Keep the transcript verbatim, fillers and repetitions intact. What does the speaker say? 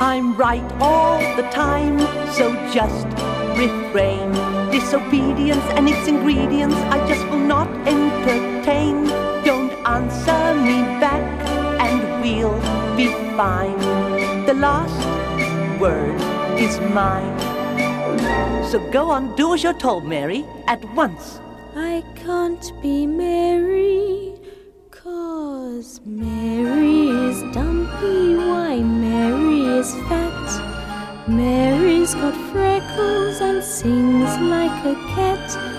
I'm right all the time, so just refrain. Disobedience and its ingredients I just will not entertain. Don't answer me back and we'll be fine. The last word is mine. So go on, do as you're told, Mary, at once. I can't be Mary, 'cause Mary is dumpy. Why, Mary is fat. Mary's got freckles and sings like a cat.